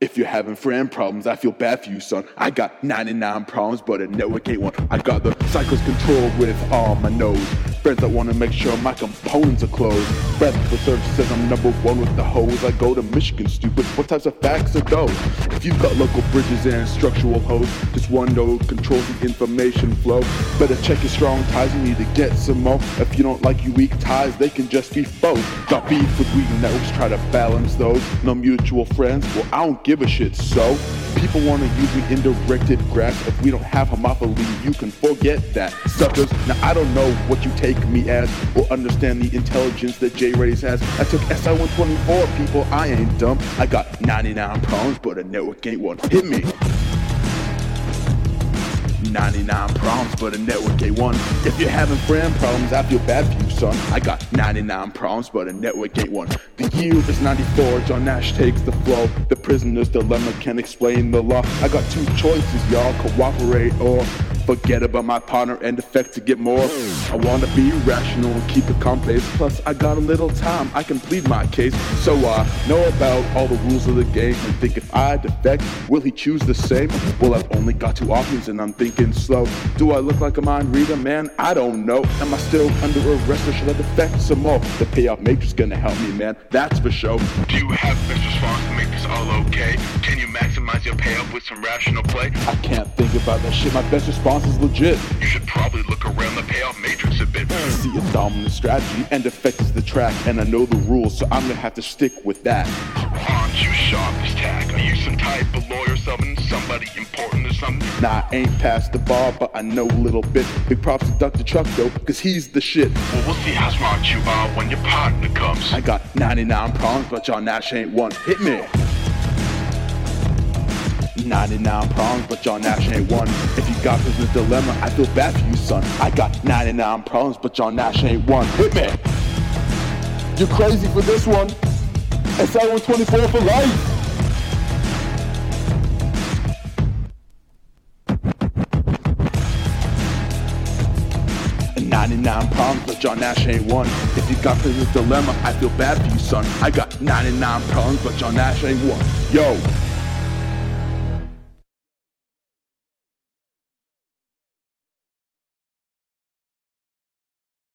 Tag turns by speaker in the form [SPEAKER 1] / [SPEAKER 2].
[SPEAKER 1] If you're having friend problems, I feel bad for you, son. I got 99 problems, but a network ain't one. I got the cycles controlled with all my nose. Friends that wanna make sure my components are closed. Breath research says I'm number one with the hose. I go to Michigan, stupid. What types of facts are those? If you've got local bridges and structural hosts, just one node controls the information flow. Better check your strong ties, you need to get some more. If you don't like your weak ties, they can just be both. Got beef with weak networks, try to balance those. No mutual friends, well I don't give a shit, so people wanna use me in directed graphs. If we don't have homophily, you can forget that, suckers. Now I don't know what you take me as, or understand the intelligence that J-Rays has. I took SI-124, people, I ain't dumb. I got 99 problems, but a network ain't one. Hit me. 99 problems, but a network ain't one. If you're having friend problems, I feel bad for you, son. I got 99 problems, but a network ain't one. The year is 94, John Nash takes the flow. The prisoner's dilemma can explain the law. I got two choices, y'all, cooperate or forget about my partner and defect to get more. I wanna be rational and keep it calm pace. Plus, I got a little time, I can plead my case. So I know about all the rules of the game and think if I defect, will he choose the same? Well, I've only got two options and I'm thinking slow. Do I look like a mind reader? Man, I don't know. Am I still under arrest or should I defect some more? The payout matrix gonna help me, man, that's for sure.
[SPEAKER 2] Do you have best response to make this all okay? Can you maximize your payout with some rational play?
[SPEAKER 1] I can't think about that shit, my best response is legit.
[SPEAKER 2] You should probably look around the payout matrix a bit.
[SPEAKER 1] See a dominant strategy and defect is the track, and I know the rules, so I'm gonna have to stick with that.
[SPEAKER 2] Aren't you sharp as tack? Are you some type of lawyer or something? Somebody important or something?
[SPEAKER 1] Nah, I ain't past the bar, but I know a little bit. Big props to Dr. Chuck though, cause he's the shit.
[SPEAKER 2] Well, we'll see how smart you are when your partner comes.
[SPEAKER 1] I got 99 problems, but John Nash ain't one. Hit me. 99 problems, but John Nash ain't one. If you got business dilemma, I feel bad for you, son. I got 99 problems, but John Nash ain't one. Hit me. You're crazy for this one. SI-124 for life. 99 problems, but John Nash ain't one. If you got business dilemma, I feel bad for you, son. I got 99 problems, but John Nash ain't one. Yo.